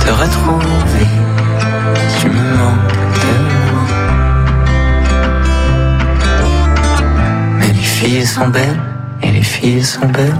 te retrouver. Tu me manques tellement. Mais les filles sont belles, et les filles sont belles.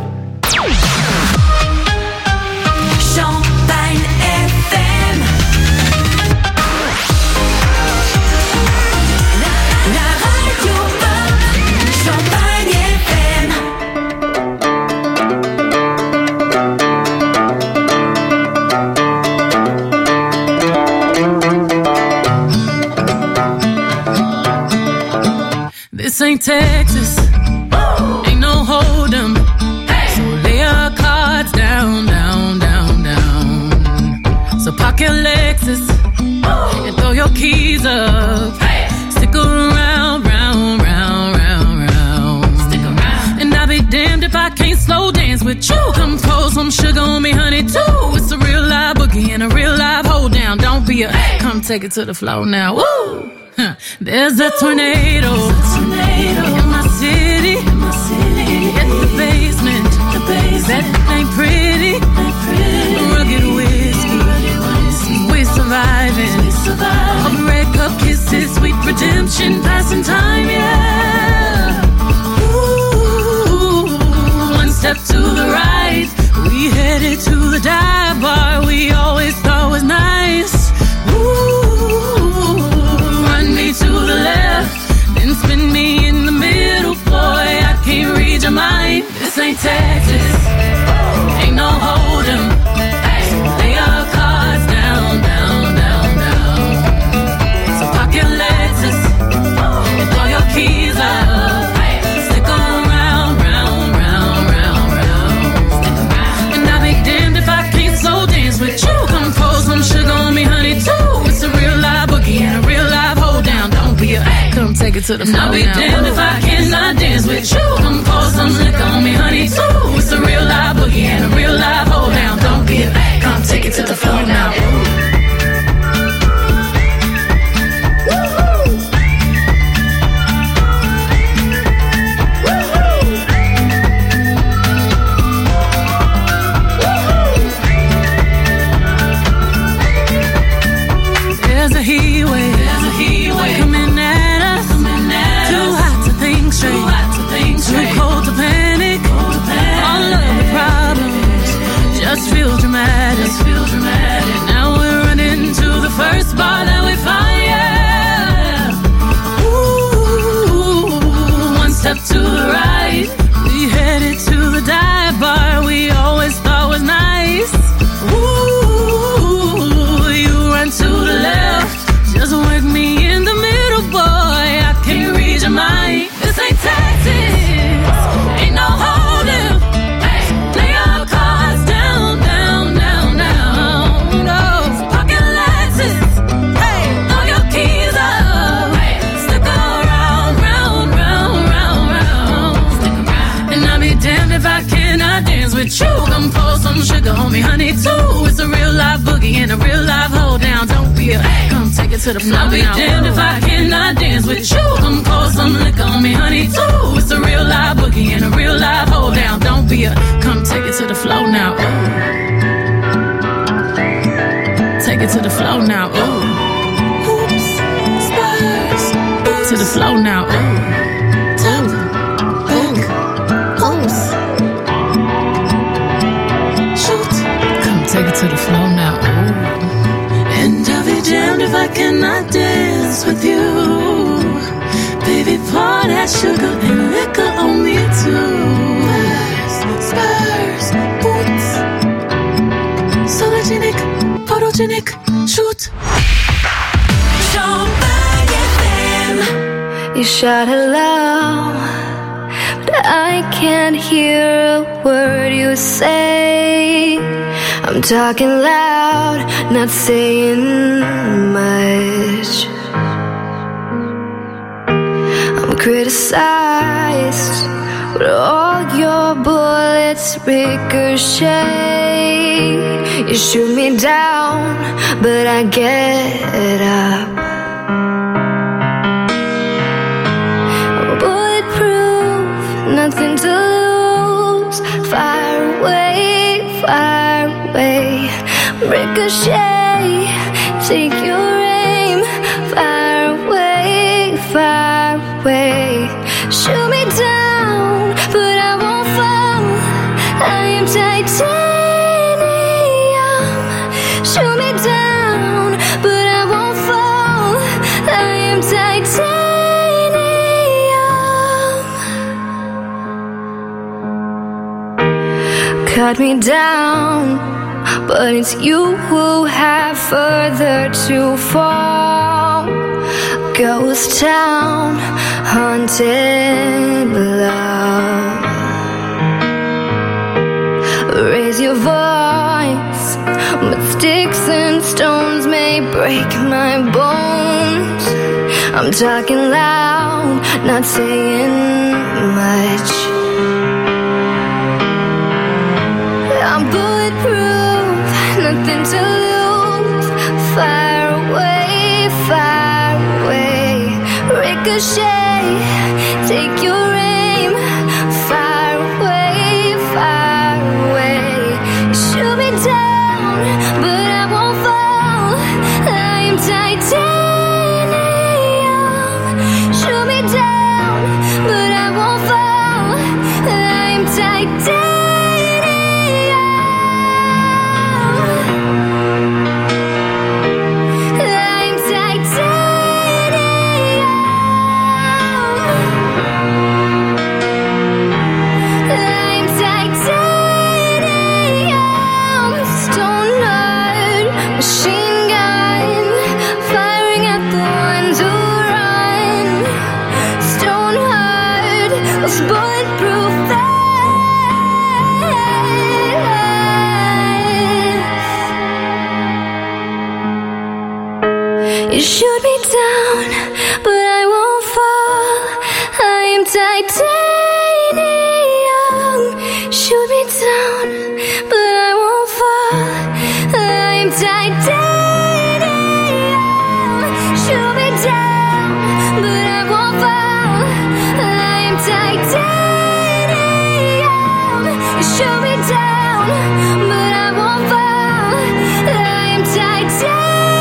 This ain't Texas, ain't no hold'em. So lay your cards down, down, down, down. So park your Lexus and throw your keys up. Stick around, round, round, round, round. Stick around. And I'll be damned if I can't slow dance with you. Come pour some sugar on me, honey, too. It's a real live boogie and a real live hold down. Don't be a come take it to the floor now. Woo! There's a tornado in my city, in the basement. That ain't pretty. Rugged whiskey, we surviving. All the red cup kisses, sweet redemption, passing time, yeah. Ooh, one step to the right, we headed to the dive bar we always thought was nice. To the left, then spin me in the middle, boy, I can't read your mind. This ain't Texas, ain't no hold'em. Lay your cards down, down, down, down. So park your Lexus and throw your keys up. Stick around, round, round, round, round. And I'll be damned if I can't slow dance with you. Come pour some sugar on me, honey, too. It's a real live boogie and a real live hold down. Don't be a come take it to the floor. I'll be damned if I cannot dance with you. Come pour some liquor on me, honey, too. It's a real live boogie and a real live hold down. Don't be a come take it to the floor now. There's a heat wave coming at us. Too hot to think straight, too cold to panic. All of the problems just feel dramatic. Now we're running to the first bar that we find, yeah. Ooh, one step to the right, we headed to the dive bar we always thought was nice. Ooh, you run to the left, just work me in the middle, boy, I can't read your mind. This ain't Texas, ain't no hold'em. Lay your cards down, down, down, down. No, pocket Lexus, throw your keys up. Stick around, round, round, round, round. And I'll be damned if I cannot dance with you. Come pour some sugar on me, honey, too. It's a real live boogie and a real live hold down. Don't be a come take it to the floor. I'll be damned if I cannot dance with you. Come pour some liquor on me, honey, too. It's a real live boogie and a real live hold down. Don't be a come take it to the floor now. Ooh. Take it to the floor now. Ooh. Hoops, spurs, to the floor now. Ooh. Top, back, pose. Shoot. Come take it to the floor now. Ooh. And I'll be damned if I cannot dance with you. Baby, pour that sugar and liquor on me too. Spurs, boots. Sologenic, photogenic, shoot. Champagne FM. You shout hello, but I can't hear a word you say. I'm talking loud, not saying much. I'm criticized, but all your bullets ricochet. You shoot me down, but I get up. I'm bulletproof, nothing to lose. Fire away, Ricochet, take your aim. Far away, far away. Shoot me down, but I won't fall. I am titanium. Shoot me down, but I won't fall. I am titanium. Cut me down, but it's you who have further to fall. Ghost town, haunted love. Raise your voice, but sticks and stones may break my bones. I'm talking loud, not saying much. I'm bulletproof, nothing to lose. Far away, far away. Ricochet, take your aim. Far away, far away. Shoot me down, but I won't fall. I'm titanium. Shoot me down, but I won't fall. I'm titanium. You shoot me down, but I won't fall. I am titanium. Shoot me down, but I won't fall. I am titanium. Shoot me down, but I won't fall. I am titanium. Shoot me down, but I won't fall. I am titanium.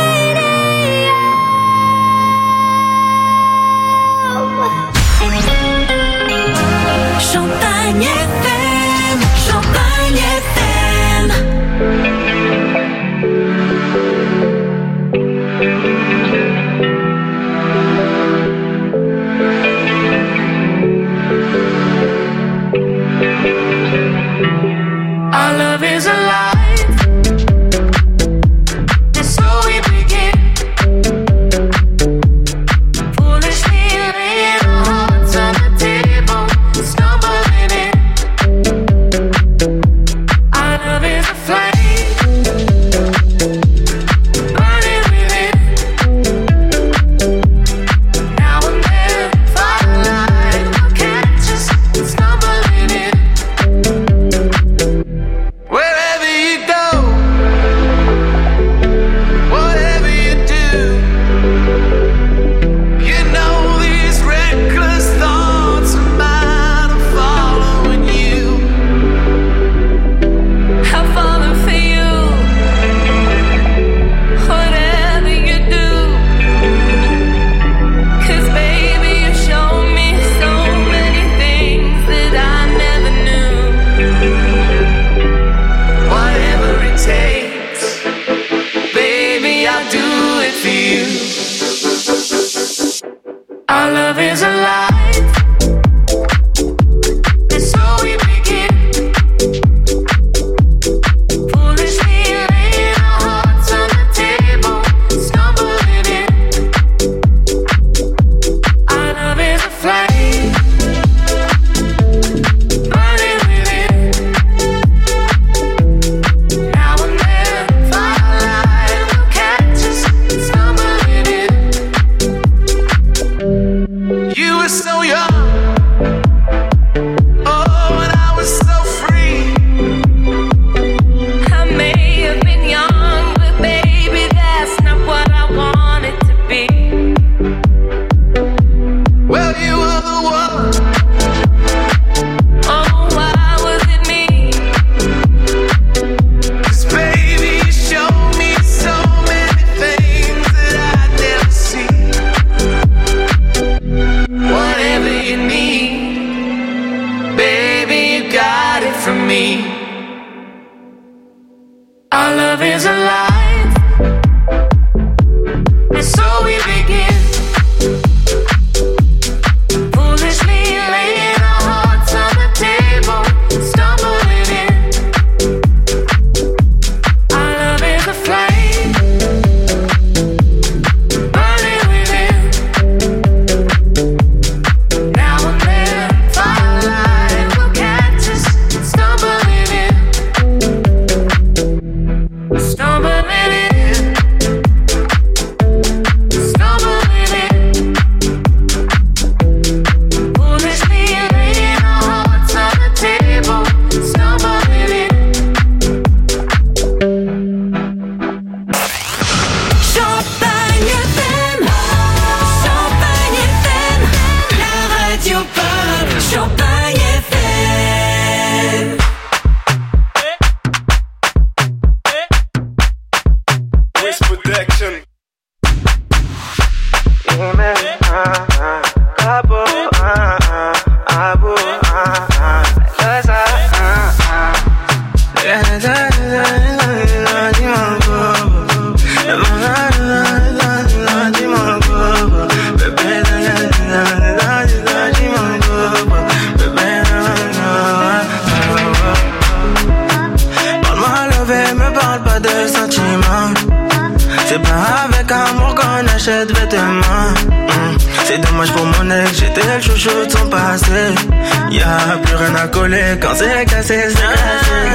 Champagne FM, Champagne FM. Our love is alive. And so we begin. Foolishly laying our hearts on the table, stumbling in. Our love is a flame, burning within. Now and then, firelight will catch us stumbling in. Wherever you go, whatever you do, you know these reckless thoughts of mine are following you. I've fallen for you, whatever you do. 'Cause baby, you show me so many things that I never knew. Whatever it takes, baby, I'll do it for you. Our love is alive, and so we begin. Foolishly laying our hearts on the table, stumbling in. Our love is a flame, burning within. Now and then, firelight will catch us stumbling in. You were Our love is alive, and so we begin. Foolishly laying our hearts on the table, stumbling in. Our love is a flame, burning within. Now and then, firelight will catch us, stumbling in. Stumbling in, stumbling in. Foolishly laying our hearts on the table, stumbling in. Champagne FM, Champagne FM, la radio pop, Champagne FM. Wrist protection. Parle-moi levé, me parle pas de sentiments. C'est pas avec amour qu'on achète vêtements. C'est dommage pour mon ex, j'étais le chouchou de son passé. Y'a plus rien à coller quand c'est cassé, c'est cassé.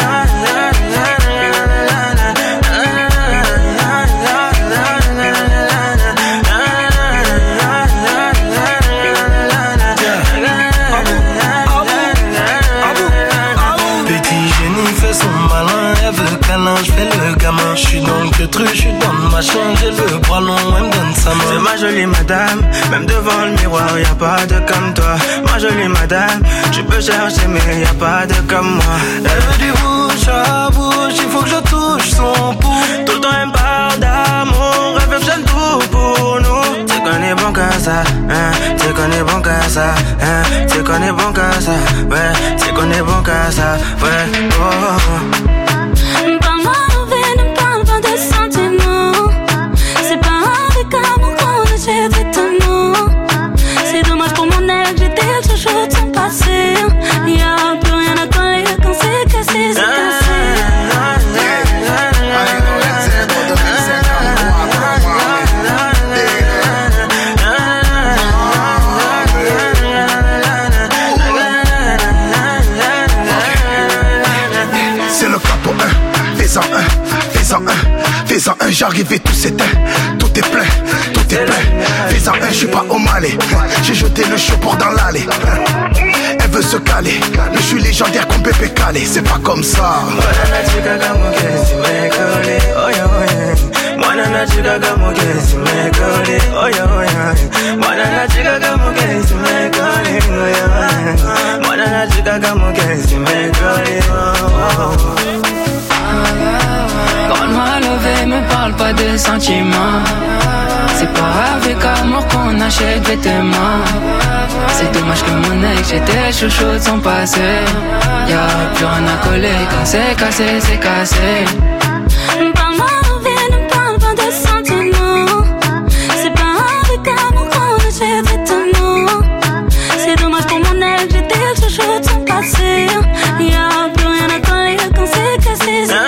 Petit génie fait son malin, elle veut câlin, je fais le gamin. J'suis dans le queutru, j'suis dans le machin, j'ai le bras long, elle me donne sa main. C'est ma jolie madame, même devant le miroir, y'a pas de comme toi. Ma jolie madame, tu peux chercher mais y'a pas de comme moi. Elle veut du bouche à bouche, il faut que je touche son pouls. Tout le temps elle me parle d'amour, elle veut que j'aime tout pour nous. C'est qu'on est bon qu'à ça, hein, c'est qu'on est bon qu'à ça, hein, c'est qu'on est bon qu'à ça, ouais, c'est qu'on est bon qu'à ça, ouais, oh, oh. Parle-moi envers, ne parle pas de sentiments. C'est pas avec amour qu'on achète vêtements. C'est dommage pour mon ex, j'étais le chouchou de son passé. Y'a plus rien à coller quand c'est cassé, c'est cassé. C'est le capo 1, fais-en un, fais-en un, fais-en un, j'arrive et tout s'éteint, tout est plein, tout est plein. Fais-en un, j'suis pas au Malais, j'ai jeté le chaud pour dans l'allée. Elle veut se caler, mais j'suis légendaire comme Pépé Calé, c'est pas comme ça. Parle-moi levé, me parle pas de sentiments. C'est pas avec amour qu'on achète vêtements. C'est dommage que mon ex, j'étais chouchou de son passé. Y'a plus rien à coller quand c'est cassé, c'est cassé. Parle-moi envers, ne parle pas de sentiments. C'est pas avec amour qu'on achète vêtements. C'est dommage pour mon ex, j'étais le chouchou de son passé. Y'a plus rien à coller quand c'est cassé, c'est cassé.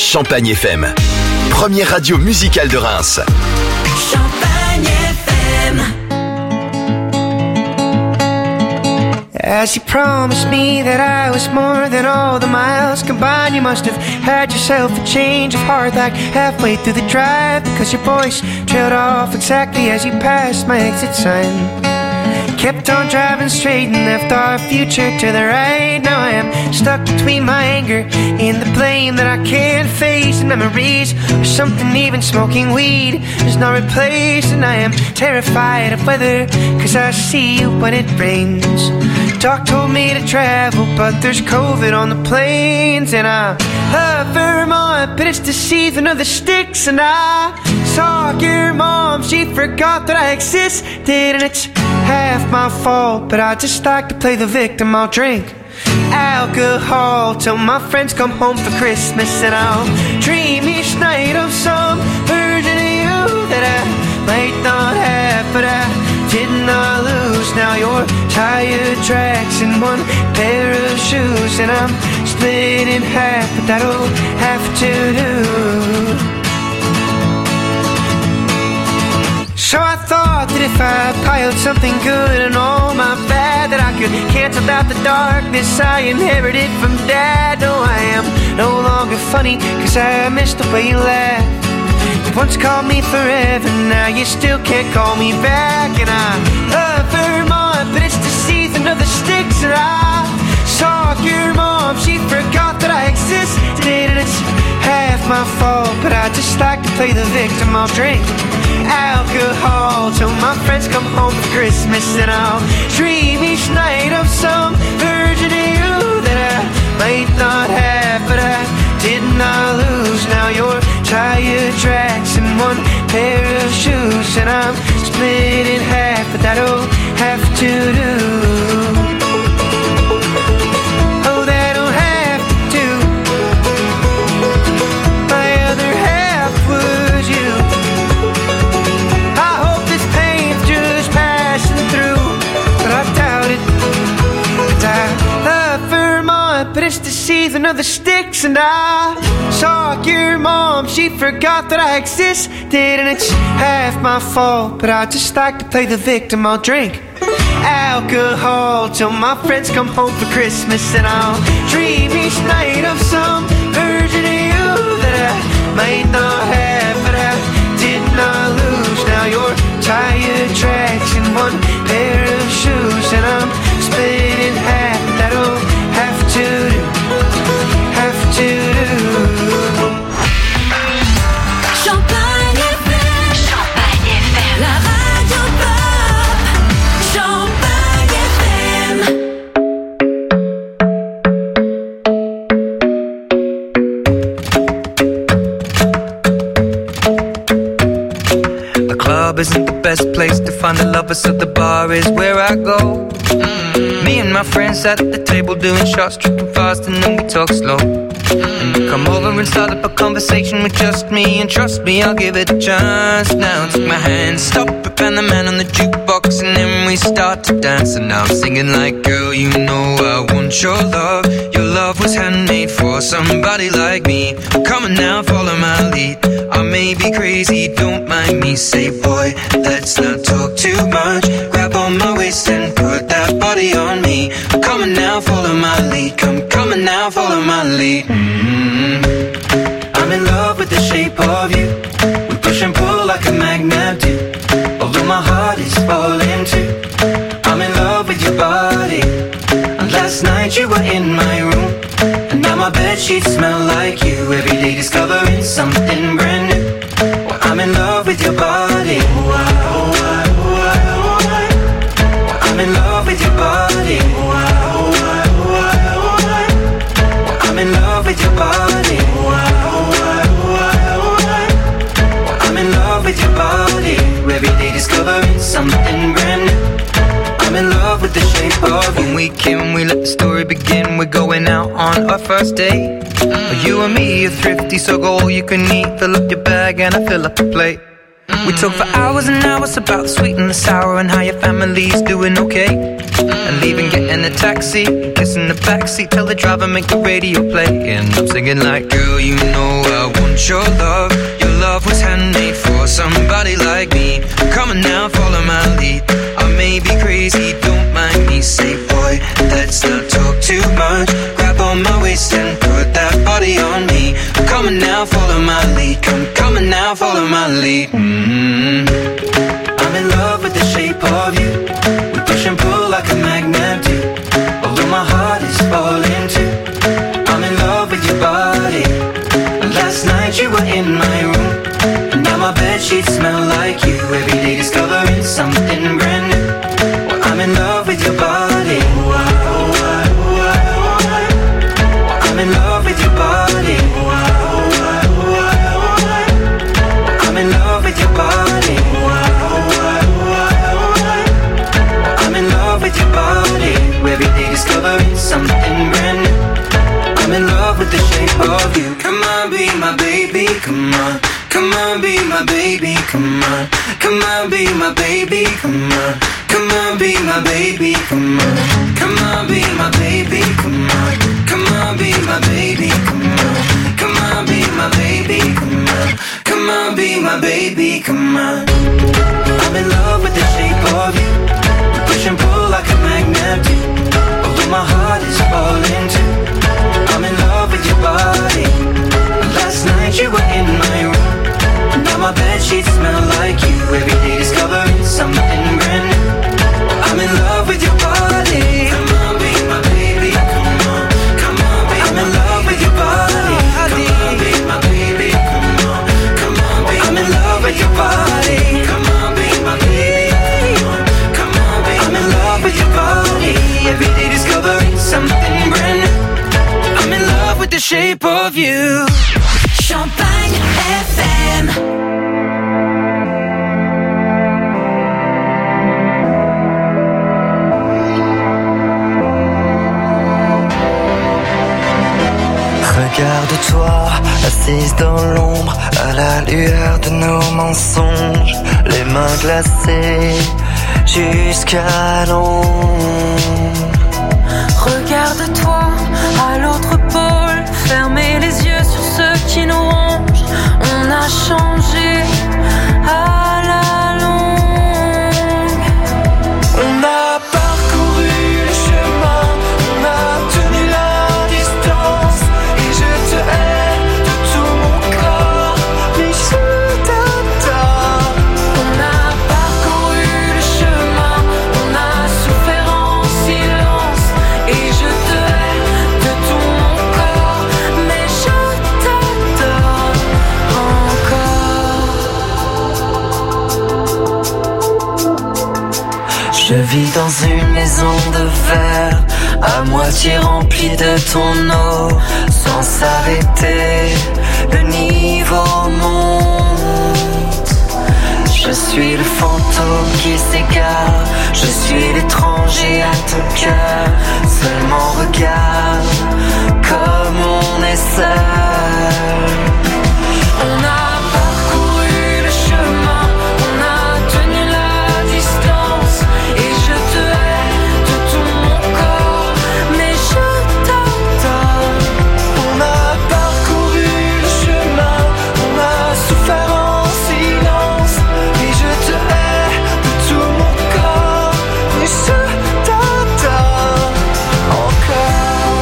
Champagne FM, première radio musicale de Reims. Champagne FM. As you promised me that I was more than all the miles combined, you must have had yourself a change of heart like halfway through the drive, because your voice trailed off exactly as you passed my exit sign. Kept on driving straight and left our future to the right. Now I am stuck between my anger and the blame that I can't face, and memories or something even smoking weed does not replace. And I am terrified of weather, cause I see you when it rains. Doc told me to travel, but there's COVID on the planes. And I love Vermont, but it's the season of the sticks. And I saw your mom, she forgot that I existed, and it's half my fault, but I just like to play the victim. I'll drink alcohol till my friends come home for Christmas, and I'll dream each night of some version of you that I might not have, but I did not lose. Now your tire tracks in one pair of shoes, and I'm split in half, but that'll have to do. So I thought that if I piled something good and all my bad, that I could cancel out the darkness I inherited from Dad. No, I am no longer funny, cause I missed the way you laughed. You once called me forever, now you still can't call me back. And I love Vermont, but it's the season of the sticks. And I saw your mom, she forgot that I existed, and it's half my fault, but I just like to play the victim. I'll drink alcohol till my friends come home for Christmas, and I'll dream each night of some version of you that I might not have, but I did not lose. Now your tire tracks in one pair of shoes, and I'm split in half, but that'll have to do. Oh, that'll have to do. My other half was you. But it's the season of the sticks, and I saw your mom, she forgot that I existed, and it's half my fault, but I just like to play the victim. I'll drink alcohol till my friends come home for Christmas, and I'll dream each night of some version of you that I might not have, but I did not lose. Now your tire tracks in one pair of shoes, and I'm split in half, that'll have to do, have to do. Champagne FM, Champagne FM, la radio pop, Champagne FM. The club isn't the best place to find the lovers, so the bar is where I go. Me and my friends at the table doing shots, tripping fast, and then we talk slow. And you come over and start up a conversation with just me, and trust me, I'll give it a chance. Now take my hand, stop it, and the man on the jukebox, and then we start to dance. And now I'm singing like, girl, you know I want your love. Your love was handmade for somebody like me. Come on now, follow my lead. I may be crazy, don't mind me. Say, boy, let's not talk too much. Grab on my waist and put that body on me. Come on now, follow my lead. Come on now, follow my lead. I'm in love with the shape of you. We push and pull like a magnet do. Although my heart is falling too. I'm in love with your body. And last night you were in my room, and now my bedsheets smell like you. Every day discovering something brand new. Well, I'm in love with your body. I'm in love with your body. I'm in love with your body. I'm in love with your body. Every day discovering something brand new. I'm in love with the shape of you. When we came, we let the story begin. We're going out on our first date. You and me are thrifty, so go all you can eat. Fill up your bag and I fill up the plate. We talk for hours and hours about the sweet and the sour and how your family's doing okay. And leaving, getting a taxi, kissing the backseat, tell the driver make the radio play. And I'm singing like, girl, you know I want your love. Your love was handmade for somebody like me. Come on now, follow my lead. I may be crazy, don't mind me. Say, boy, let's not talk too much. Grab on my waist and put that body on me. Come on now, follow my lead. Come on now, follow my lead. I'm in love with the shape of you. We push and pull like a magnet do. Although my heart is falling too. I'm in love with your body. Last night you were in my room, and now my bedsheets smell like you. Every day discovering something brand new. Well, I'm in love with your body. I'm in love with your body. I'm in love with your body. I'm in love with your body. Every day discovering something brand new. I'm in love with the shape of you. Come on, be my baby, come on. Come on, be my baby, come on. Come on, be my baby, come on. Come on, be my baby, come on. Come on, be my baby, come on. Come on, be my baby, come on. Come on, be my baby, come on. Come on, be my baby, come on. I'm in love with the shape of you. We push and pull like a magnet do. Although my heart is falling too. I'm in love with your body. Last night you were in my room, and now my bedsheets smell like you. Every day discovering something brand new. I'm in love with your body. Come on, be my baby. Come on, come on, be I'm in love with your body. Come on, be my baby. Come on, come on, be I'm in love with your body. Come on, be my baby. Come on, be I'm in love with your body. Every day discovering something brand new. I'm in love with the shape of you. Champagne FM. Regarde-toi, assise dans l'ombre, à la lueur de nos mensonges, les mains glacées jusqu'à l'ombre. Regarde-toi à l'autre pôle, fermez les yeux sur ceux qui nous rongent. On a changé à la longue. On a parcouru le chemin, on a tenu la distance. Et je te hais de tout mon corps, mais je t'adore. On a parcouru le chemin, on a souffert en silence. Et je te hais de tout mon corps, mais je t'adore encore. Je vis dans une maison de verre, à moitié remplie de ton eau. Sans s'arrêter, le niveau monte. Je suis le fantôme qui s'égare, je suis l'étranger à ton cœur. Seulement regarde comme on est seul. On a parcouru le chemin, on a tenu la distance. Et je te hais de tout mon corps, mais je t'adore. On a parcouru le chemin, on a souffert en silence. Et je te hais de tout mon corps, mais je t'adore encore.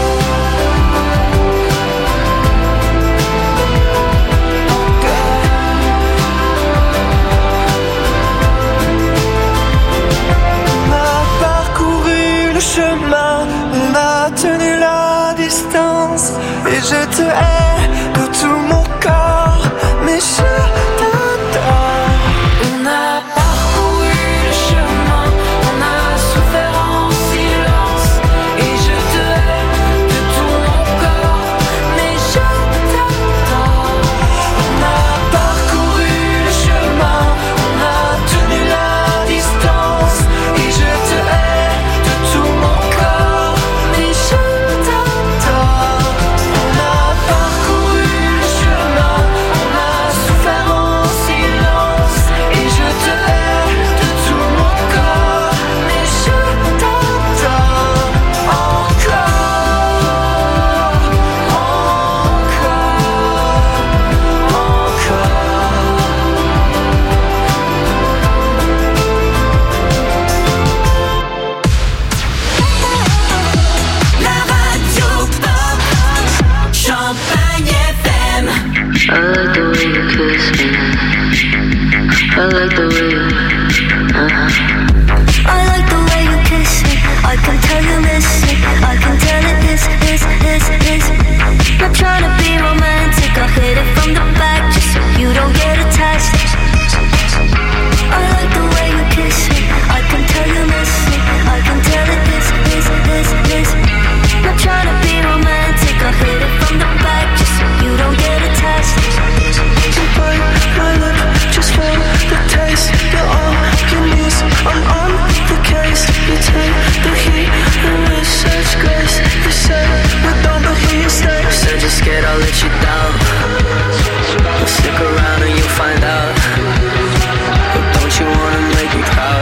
On a parcouru le chemin, on a tenu la distance. Et je te hais de tout mon corps, mais je t'adore. On a parcouru le chemin, on a souffert en silence. Et je te hais de tout mon corps, mais je t'adore. On a parcouru le chemin, on a tenu la distance. Et je te hais de tout mon corps, mais je t'adore. On a parcouru like the way you, I like the way you kiss me. I can tell you miss it. I can tell it is. Not trying to be romantic. I'll hit it from the back just so you don't get attached. I like the way you kiss me. I can tell you miss it. I can tell it is. Not trying to be romantic. I'll hit it from the back just so you don't get attached. You bite my lip just for the taste. You're all you need. I'm on the case. You take the heat and with such grace. You say we don't, but here you stay. You said you're scared I'll let you down. Well, stick around and you'll find out. But don't you wanna make me proud?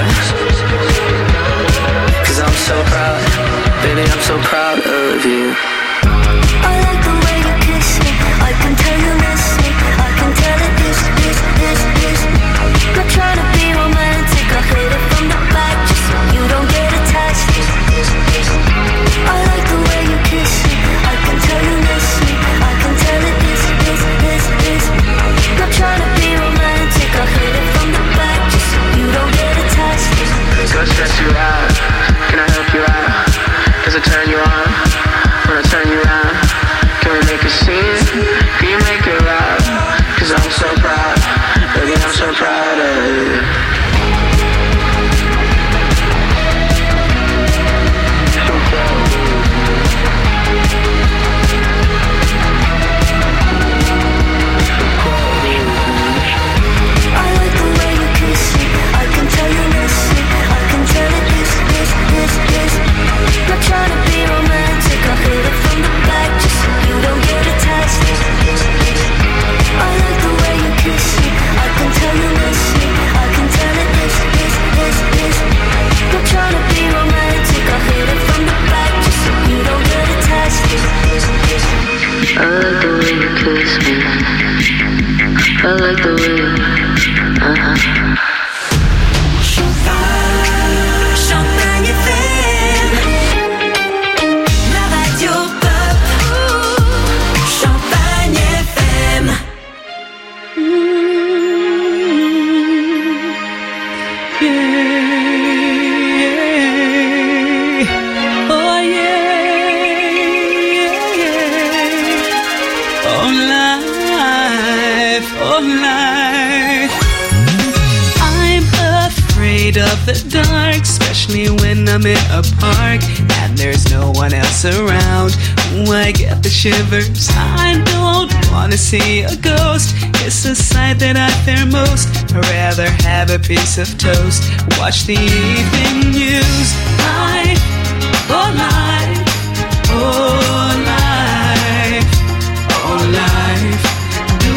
Cause I'm so proud. Baby, I'm so proud of you. I like the way you kiss me. I can tell you miss me. I can tell it is. Not trying to be romantic. I'll hit it from the back just so you don't get attached. I like the way you kiss me. I can tell you miss me. I can tell it is. Not trying to be romantic. I'll hit it from the back just so you don't get attached. Go stress you out. Can I help you out? Does it turn you on? When I turn you around, can we make a scene? Can you make it loud? Cause I'm so proud. Baby, I'm so proud of you. I like the way you kiss me. I can tell you miss me. I can tell it is. Not trying to be romantic. I'll hit it from the back just so you don't get attached. I like the way you kiss me. I can tell you miss me. I can tell it is. Not trying to be romantic. I'll hit it from the back just so you don't get attached. I like the way you kiss me. I like the way you, Champagne FM, la radio pop. Champagne FM. Oh yeah. Oh life. I'm afraid of the dark, especially when I'm in a park and there's no one else around. Ooh, I get the shivers. I don't wanna see a ghost. It's the sight that I fear most. I'd rather have a piece of toast, watch the evening news. Life, oh life, oh life, oh life. Do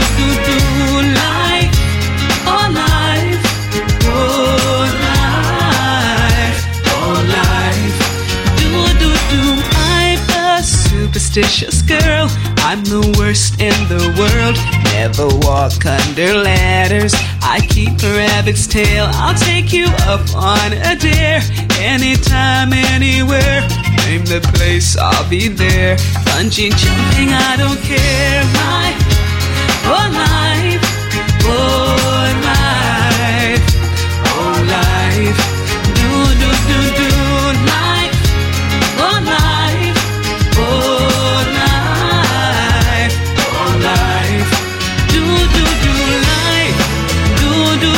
life, oh life, oh life, oh life. Do. I'm a superstitious girl. I'm the worst in the world. Never walk under ladders. I keep a rabbit's tail. I'll take you up on a dare. Anytime, anywhere. Name the place, I'll be there. Bungee jumping, I don't care. My oh life, oh life, oh life. Do life, oh life, oh life, oh life. Do life, do.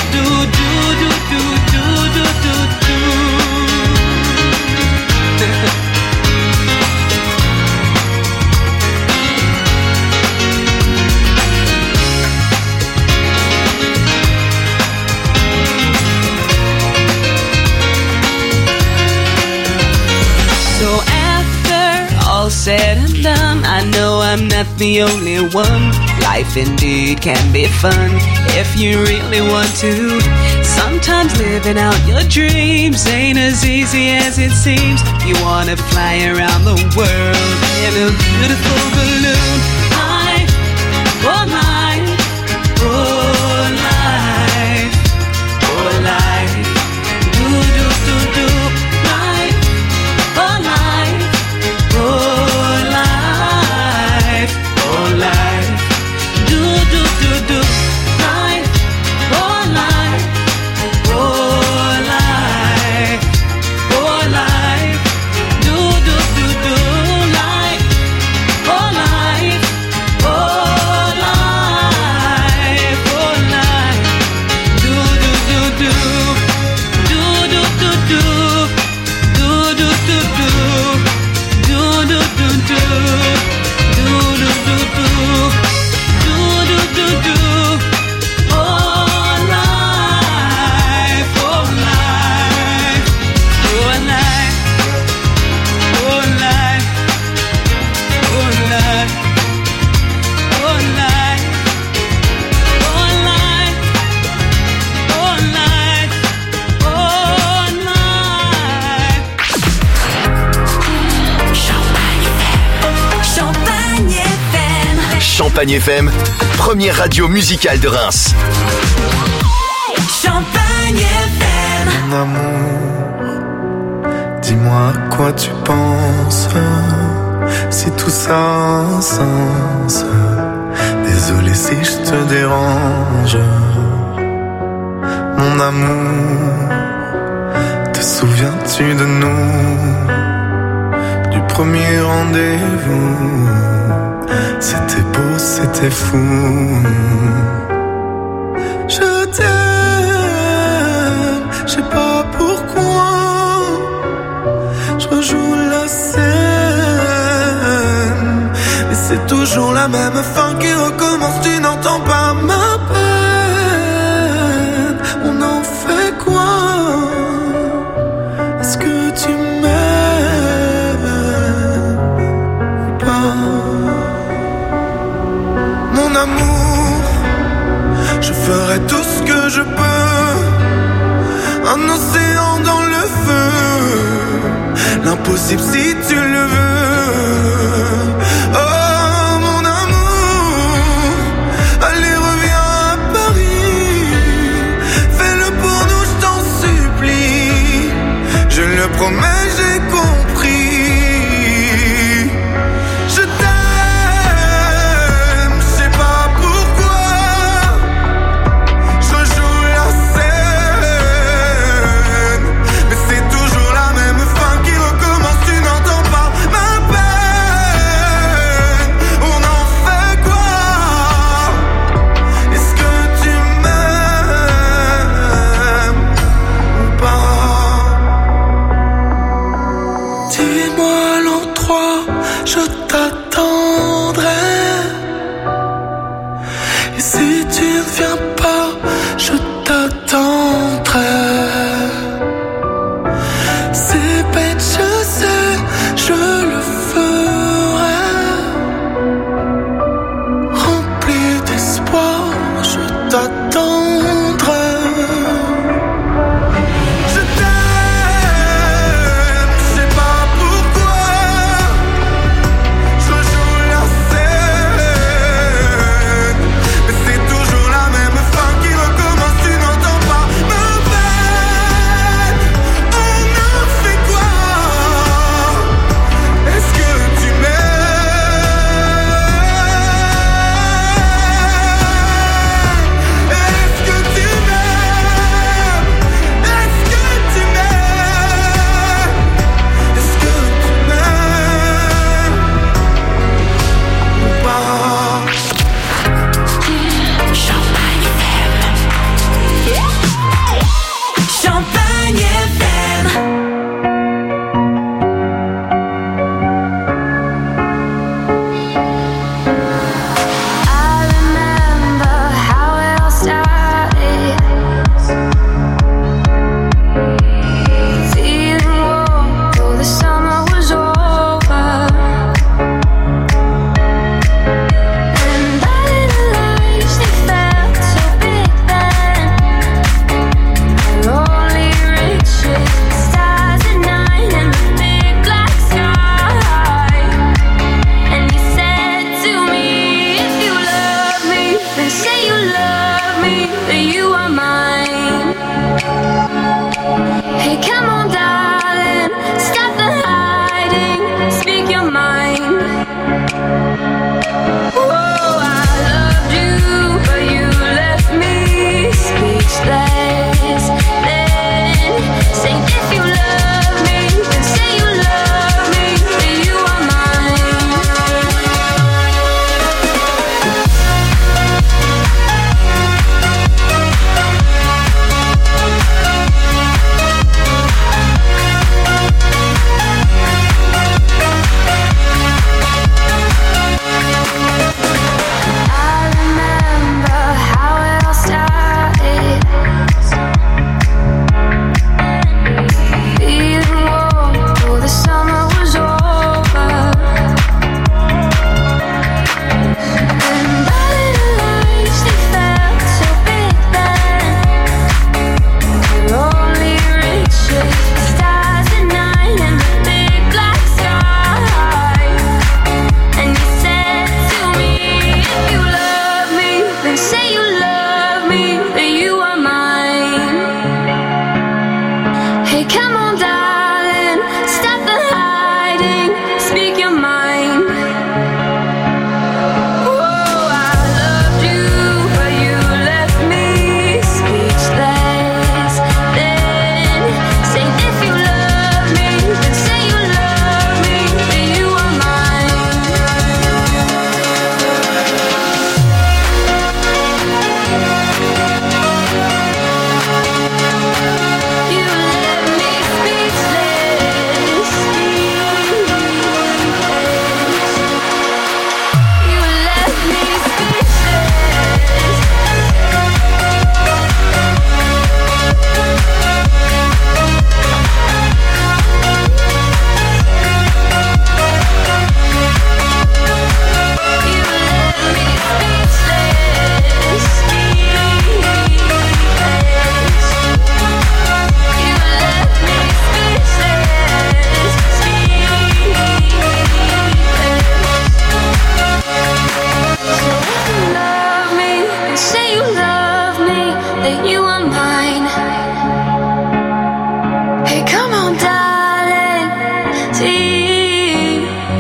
So after all said and done, I know I'm not the only one. Life indeed can be fun if you really want to. Sometimes living out your dreams ain't as easy as it seems. You wanna fly around the world in a beautiful balloon. Life, oh life, oh life, oh life. Do. Life, oh life, oh life, oh life. Do. Life, oh life, Champagne FM, première radio musicale de Reims. Champagne FM. Mon amour, dis-moi à quoi tu penses. Si tout ça a un sens. Désolé si je te dérange. Mon amour, te souviens-tu de nous? Du premier rendez-vous. C'était beau, c'était fou. Je t'aime, je sais pas pourquoi. Je rejoue la scène, mais c'est toujours la même fin qui recommence. Tu n'entends pas ma peine. On en fait quoi? Est-ce que tu m'aimes ou pas? Mon amour, je ferai tout ce que je peux. Un océan dans le feu. L'impossible si tu le veux. Oh mon amour, allez reviens à Paris. Fais-le pour nous, je t'en supplie. Je le promets, j'ai compris. Je t'aime, je sais pas pourquoi. Je joue la scène, mais c'est toujours la même fin qui recommence. Tu n'entends pas ma peine. On en fait quoi? Est-ce que tu m'aimes ou pas? Dis-moi l'endroit, je t'attendrai. Et si tu ne viens pas, je t'attendrai. C'est bête, je sais, je le ferai. Rempli d'espoir, je t'attendrai. Je t'aime, je sais pas pourquoi. Je joue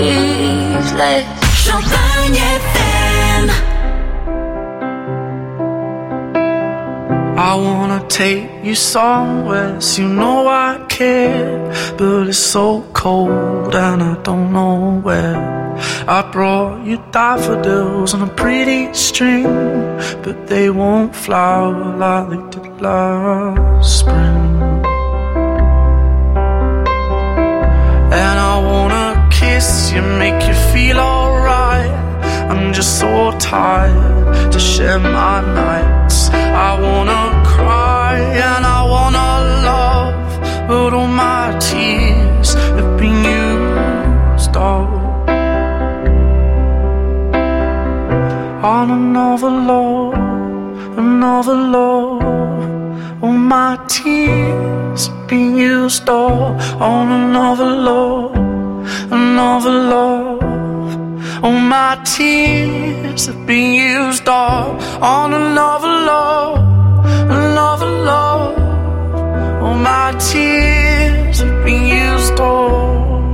easily. Champagne FM. I wanna take you somewhere, so you know I care, but it's so cold and I don't know where. I brought you daffodils on a pretty string, but they won't flower like they did last spring. And I wanna kiss you, make you feel alright. I'm just so tired to share my nights. I wanna cry and I wanna love, but all my tears have been used up on another love, another love. All my tears have been used up on another love, another love. All my tears have been used up on another love, another love. All my tears have been used up.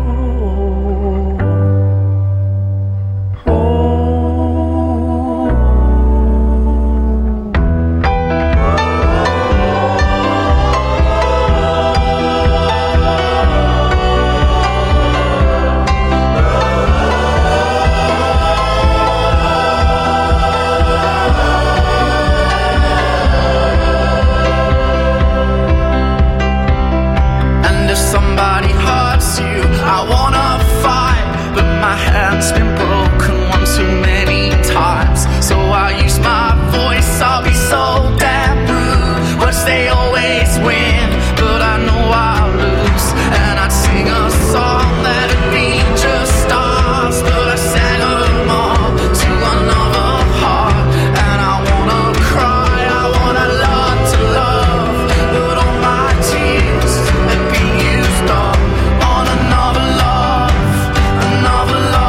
Hand's been broken one too many times, so I use my voice. I'll be so damn rude. Words they always win, but I know I'll lose. And I'd sing a song that'd be just stars, but I sang them all to another heart. And I wanna cry, I wanna learn to love, but all my tears have been used up on another love, another love.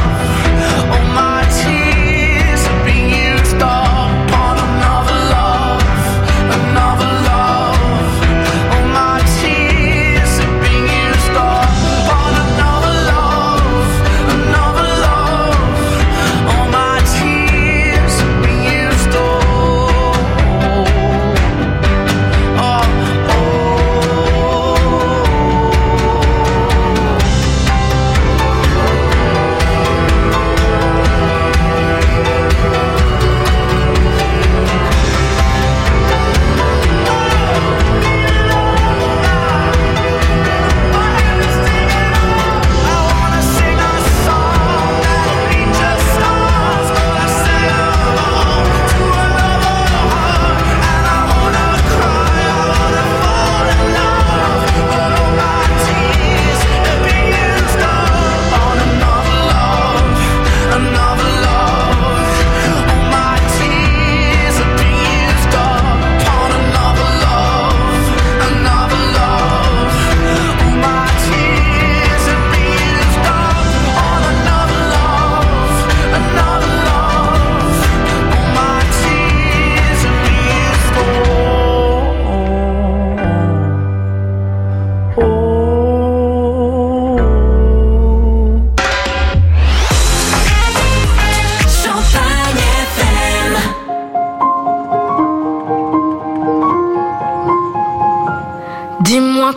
Dis-moi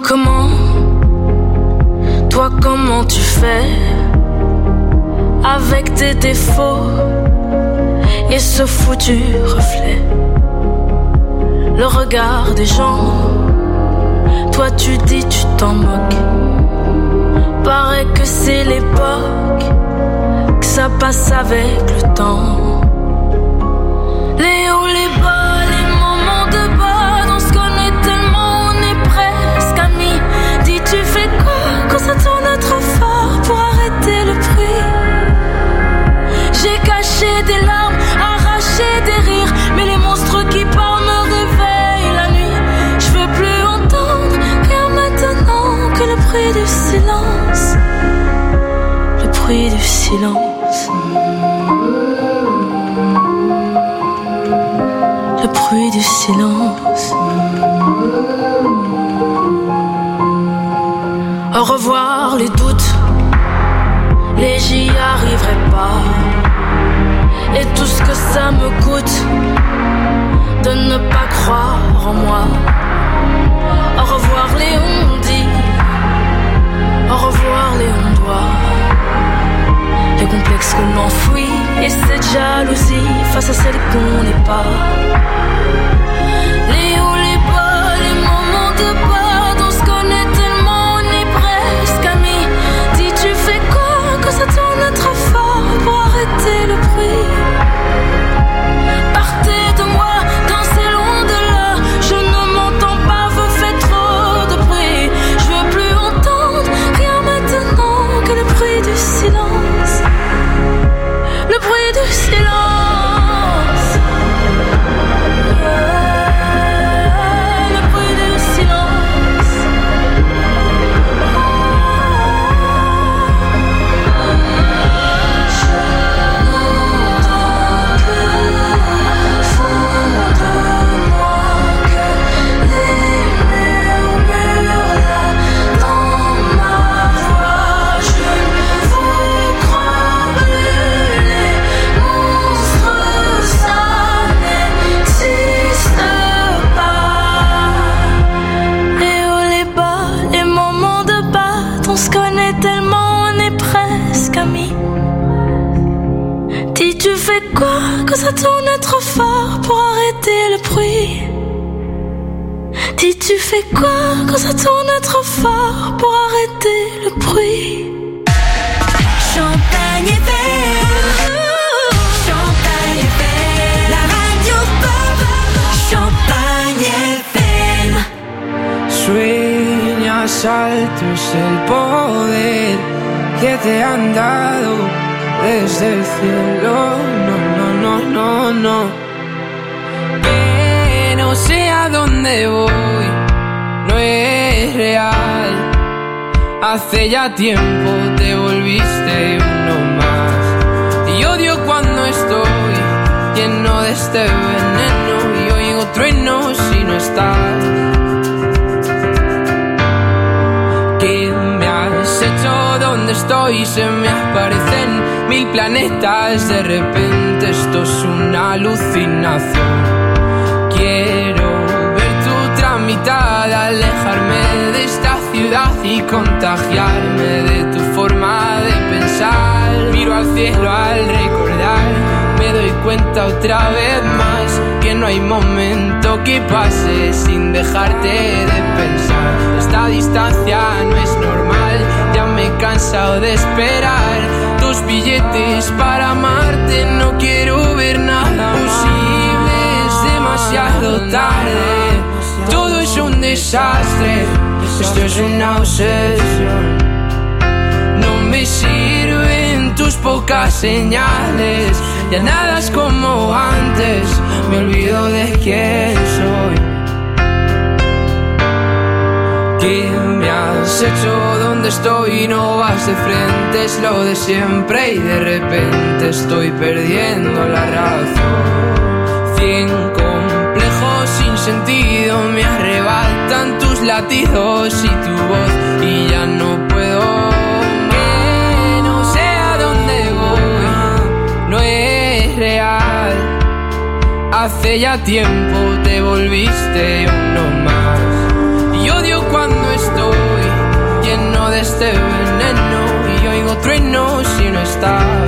comment tu fais avec tes défauts et ce foutu reflet. Le regard des gens, toi tu dis tu t'en moques. Paraît que c'est l'époque, que ça passe avec le temps. Les hauts, les bas, les moments de bas, on se connaît tellement, on est presque amis. Dis tu fais quoi quand ça tourne trop fort pour arrêter le bruit? J'ai caché des larmes, arraché des rires, mais les monstres qui parlent me réveillent la nuit. Je veux plus entendre rien maintenant que le bruit du silence. Le bruit du silence. Le bruit du silence. Au revoir les doutes, les ça me coûte de ne pas croire en moi. Au revoir Léon dit, au revoir Léon doit. Les complexes que l'on enfouit et cette jalousie face à celle qu'on n'est pas. Les hauts, les bas, les moments de bas, on se connaît tellement, on est presque amis. Dis tu fais quoi quand ça tourne trop fort pour arrêter le bruit? Partez de moi, dansez loin de là. Je ne m'entends pas, vous faites trop de bruit. Je veux plus entendre rien maintenant que le bruit du silence. Le bruit du silence. Quand ça tourne trop fort pour arrêter le bruit. Dis tu fais quoi quand ça tourne trop fort pour arrêter le bruit. Champagne FM, Champagne FM, la radio pop, Champagne FM. Sueñas alto es el poder que te han dado desde el cielo. No, que no sé a dónde voy, no es real. Hace ya tiempo te volviste uno más. Y odio cuando estoy lleno de este veneno y oigo truenos si no estás. ¿Qué me has hecho? ¿Dónde estoy? Se me aparecen 1000 planetas. De repente esto es una alucinación. Quiero ver tu tramitada, alejarme de esta ciudad y contagiarme de tu forma de pensar. Miro al cielo al recordar, me doy cuenta otra vez más que no hay momento que pase sin dejarte de pensar. Esta distancia no es normal, ya me he cansado de esperar tus billetes para amarte. No quiero ver nada posible, es demasiado tarde. Todo es un desastre, esto es una obsesión. No me sirven tus pocas señales, ya nada es como antes, me olvido de quién soy. ¿Qué me has hecho? ¿Dónde estoy? No vas de frente, es lo de siempre y de repente estoy perdiendo la razón. 100 complejos sin sentido me arrebatan tus latidos y tu voz y ya no puedo. Que no sé a dónde voy, no es real. Hace ya tiempo te volviste uno más. Y odio cuando estoy lleno de este veneno y oigo truenos si no estás.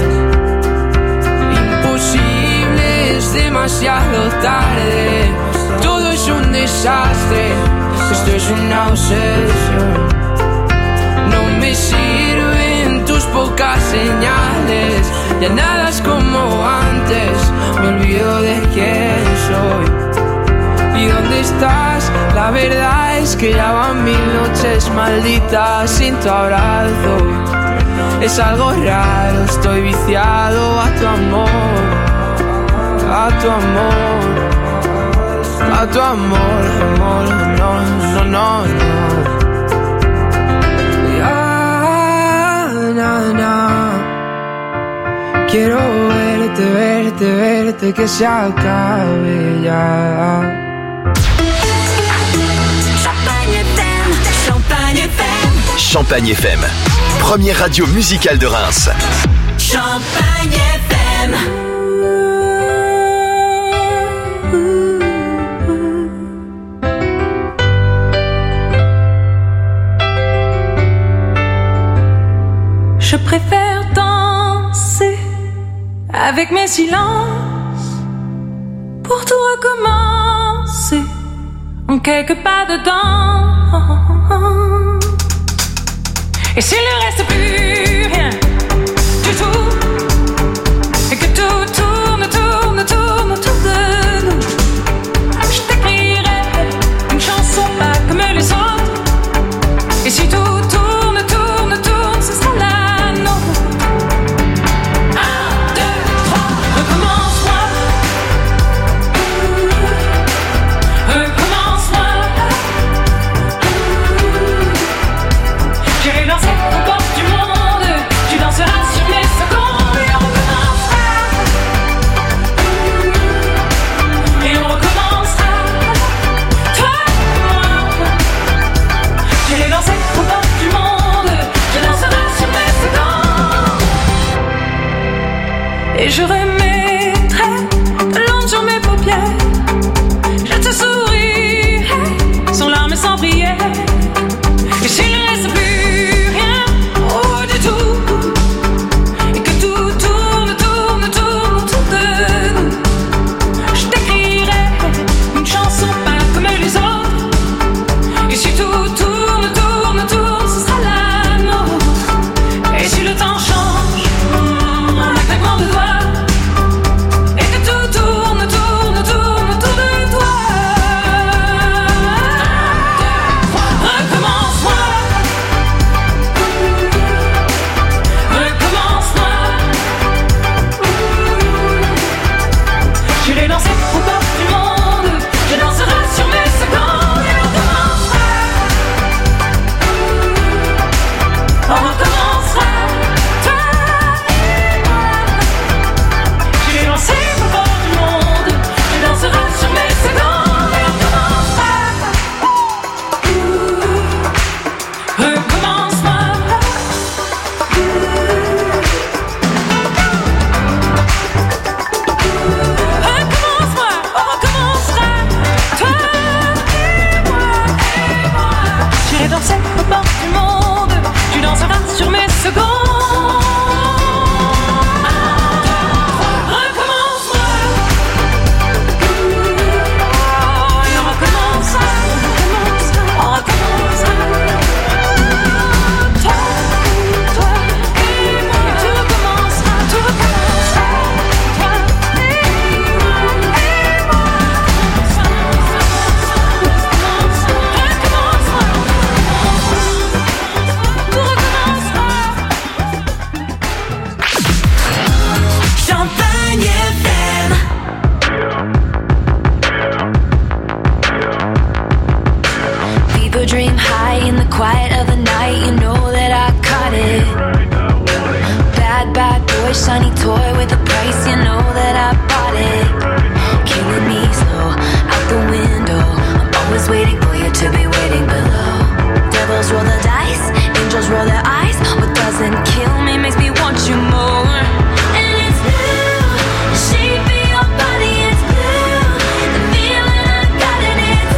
Imposible, es demasiado tarde. Todo es un desastre, esto es una obsesión. No me sirven tus pocas señales, ya nada es como antes, me olvido de quién soy. ¿Y dónde estás? La verdad es que ya van 1000 noches malditas sin tu abrazo. Es algo raro, estoy viciado a tu amor, a tu amor, a tu amor, amor, no, no, no, no. Ya, na, na. Quiero verte, verte, verte, que se acabe ya. Champagne FM, première radio musicale de Reims. Champagne FM. Je préfère danser avec mes silences pour tout recommencer en quelques pas dedans. Et s'il ne reste plus rien du tout, et que tout tourne, tourne, tourne autour de nous, je t'écrirai une chanson pas comme les autres. Et si tout tourne, tourne, tourne, ce sera la nôtre. 1, 2, 3, recommence-moi. Recommence-moi. J'irai danser aux portes du monde. Tu danseras sur mes secondes. Et on recommencera. Et on recommencera. Toi et moi. J'irai danser aux portes du monde. Tu danseras sur mes secondes. Et je remettrai de l'encre sur mes paupières. Je te sourirai sans larmes et sans prière. Et s'il ne reste plus rien, oh du tout, et que tout tourne, tourne, tourne autour de nous, je t'écrirai une chanson pas comme les autres. Et si tout tourne, tourne, tourne, ce sera la nôtre. Et si le temps change, en un claquement de doigts, et que tout tourne, tourne, tourne autour de toi. Recommence-moi. Recommence-moi. J'irai danser aux portes du monde. Tu danseras sur mes secondes. Et on recommencera. On recommencera. Toi et moi. J'irai danser aux portes du monde. Tu danseras sur mes secondes. Et on recommencera. Recommence-moi. Recommence-moi, on recommencera. Toi et moi. J'irai danser aux portes du monde. Tu danseras sur mes secondes. Recommence-moi. Et on recommencera. On recommencera. Toi et moi. Et tout recommencera. Tout recommencera. Toi et moi. Champagne FM. People dream high in the quiet of the night. You know that I caught it. Bad, bad boy, shiny toy with a price. You know that I bought it. Killing me slow out the window. I'm always waiting for you to be waiting below. Devils roll the dice, angels roll their eyes. What doesn't kill me makes me want you more. And it's blue, the shape of your body is blue. The feeling I got in it,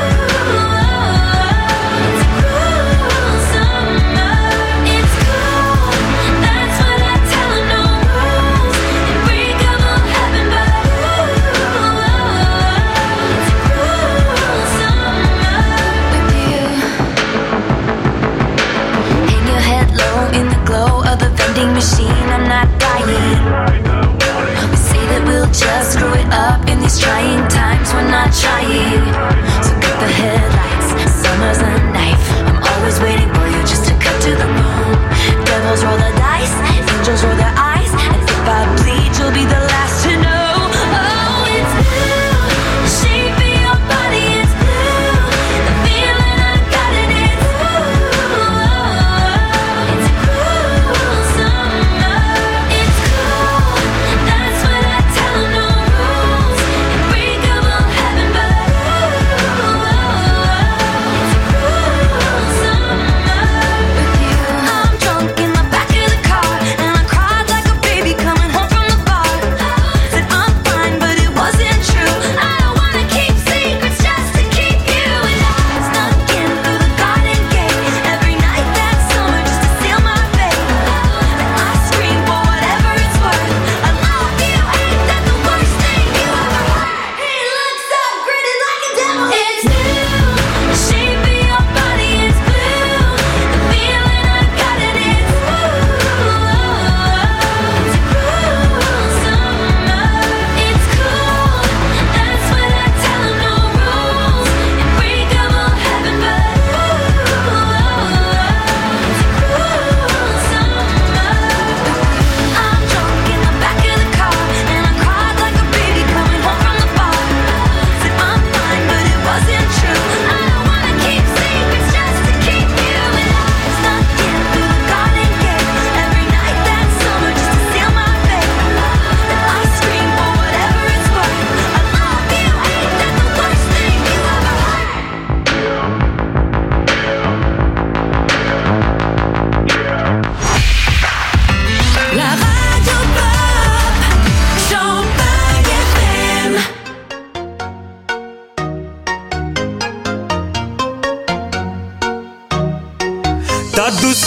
it's a cruel summer. It's cool, that's what I tell 'em, no rules. Unbreakable heaven, but it's a cruel summer with you. Hang your head low in the glow of the vending machine. I'm not dying. We say that we'll just screw it up in these trying times. We're not trying. So cut the headlights. Summer's a knife. I'm always waiting for you just to cut to the bone. Devils roll the dice, angels roll their eyes, and if I bleed, you'll be the last to know. Oh, it's blue. The shape of your body is blue. The feeling I got in it, it's a cruel summer. It's cool, that's what I tell 'em, no rules. Unbreakable heaven, but it's a cruel summer.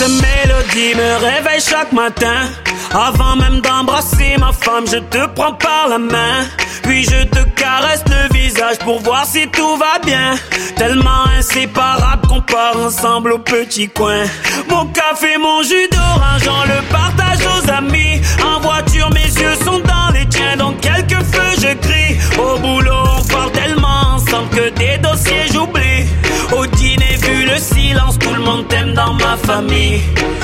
Cette mélodie me réveille chaque matin. Avant même d'embrasser ma femme, je te prends par la main. Puis je te caresse le visage pour voir si tout va bien. Tellement inséparable qu'on part ensemble au petit coin. Mon café, mon jus d'orange, on le partage aux amis. En voiture, mes yeux sont dans les tiens, donc quelques feux je crie. Au boulot, on parle tellement ensemble que des dossiers j'oublie. Au dîner, vu le silence, tout le monde t'aime dans ma famille.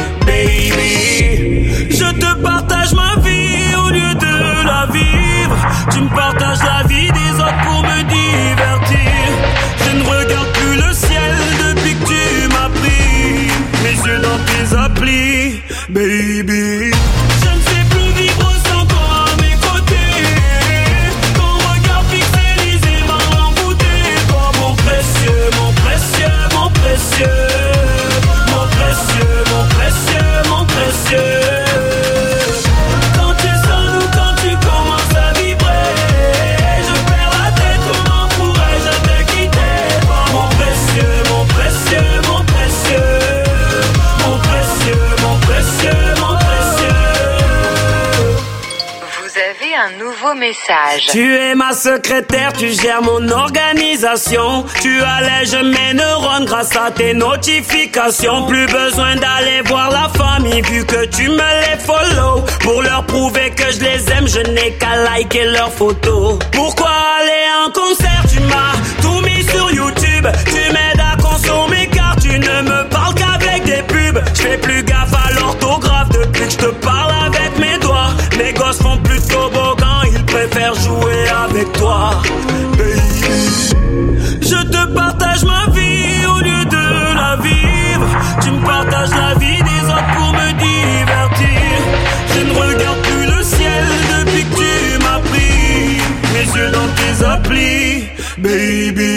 Baby, je te partage ma vie au lieu de la vivre. Tu me partages la vie des autres pour me divertir. Je ne regarde plus le ciel depuis que tu m'as pris mes yeux dans tes applis, baby. Je ne sais plus vivre sans toi à mes côtés. Ton regard pixelisé m'a envoûté. Toi mon précieux, mon précieux, mon précieux. Mon précieux, mon précieux, mon précieux. Quand tu es seul ou quand tu commences à vibrer, je perds la tête, comment pourrais-je te quitter? Mon précieux, mon précieux, mon précieux. Mon précieux, mon précieux, mon précieux. Vous avez un nouveau message. Tu es ma secrétaire, tu gères mon organisation. Tu allèges mes neurones grâce à tes notifications. Plus besoin d'aller voir la famille vu que tu me les follow. Pour leur prouver que je les aime, je n'ai qu'à liker leurs photos. Pourquoi aller en concert? Tu m'as tout mis sur YouTube. Tu m'aides à consommer car tu ne me parles qu'avec des pubs. Je fais plus gaffe à l'orthographe depuis que je te parle avec mes doigts. Mes gosses font plus de toboggan, ils préfèrent jouer avec toi, baby. Je te partage ma vie au lieu de la vivre. Tu me partages la vie des autres pour me divertir. Je ne regarde plus le ciel depuis que tu m'as pris mes yeux dans tes applis, baby.